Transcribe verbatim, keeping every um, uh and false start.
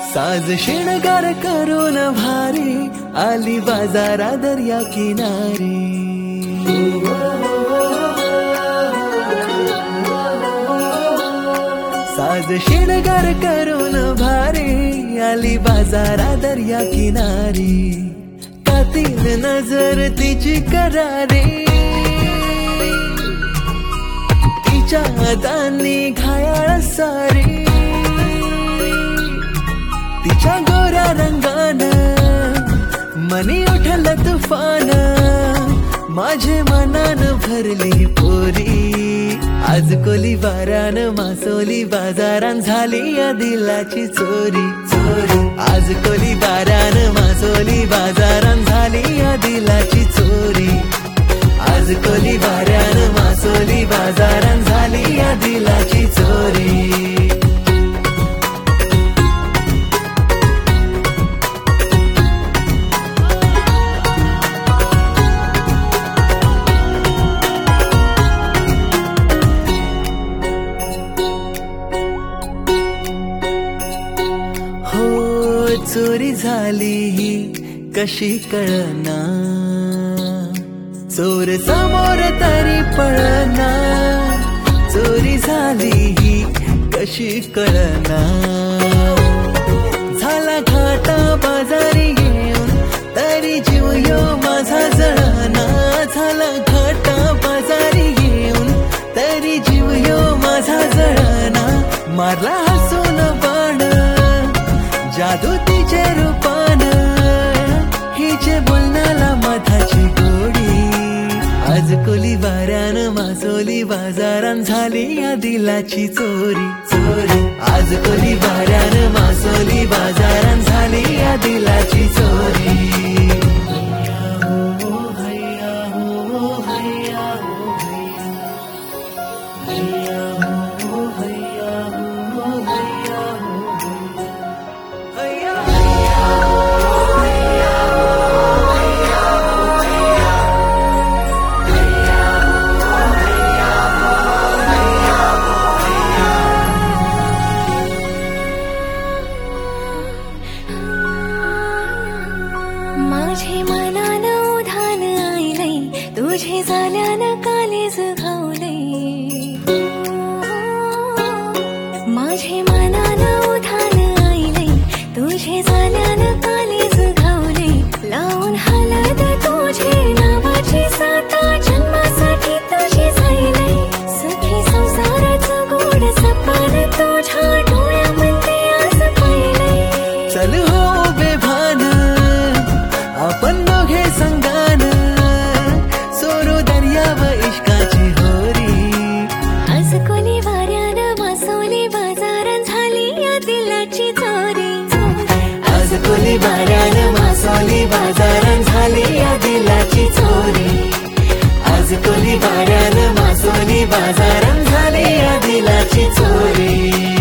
साज शिणगार करून भारी आली बाजारा दर्या किनारी. साज शिणगार करून भारी आली बाजारा दर्या किनारी. कातील नजर तिची करारी, तिच्या हातांनी घायाळ सारी. तिच्या गोऱ्या रंगानं मनी उठलं तुफान, माझे मनान भरली पोरी. आज कोली वारान मासोली बाजारान झाली या दिलाची चोरी चोरी. आज कोली वारान मासोली बाजारान झाली या दिलाची चोरी. आज कोली वारान मासोली बाजारान झाली या दिलाची चोरी. चोरी झाली ही कशी कळना, चोर समोर तरी पळना. चोरी झाली ही कशी कळना, झाला घाटा बाजारी येऊन तरी जीव यो माझा जळना. झाला घाटा बाजारी येऊन तरी जीव यो माझा जळना. मारला हसून बाण जादू तिचे रूपान, हिचे बोलण्याला मधाची गोडी. आज कोली वाऱ्यान मासोली बाजारान झाली या दिलाची चोरी चोरी. आज कोली वाऱ्यान मासोली बाजारान झाली या दिलाची चोरी. माझे मनान उधान आईले, तुझे झाल्यान कालेज घावले. माझे मनान उधान आईले, तुझे झाल्यान कालेज घावले. लावून हलद तुझे नावाची साता, जन्मासाठी तुझे झाले. सखी संसाराचं गोड सपन तुझ्या डोळ्यामध्ये आज पाहिले. चल हो बेभान आपण दोघे संगान, सोरू दर्या व इश्काची होरी. आज कोली वाऱ्यान मासोली बाजारान झाली या दिलाची चोरी. आज कोली वाऱ्यान मासोली बाजारान झाली या दिलाची चोरी. आज कोली वाऱ्यान मासोली बाजारान झाली या दिलाची चोरी.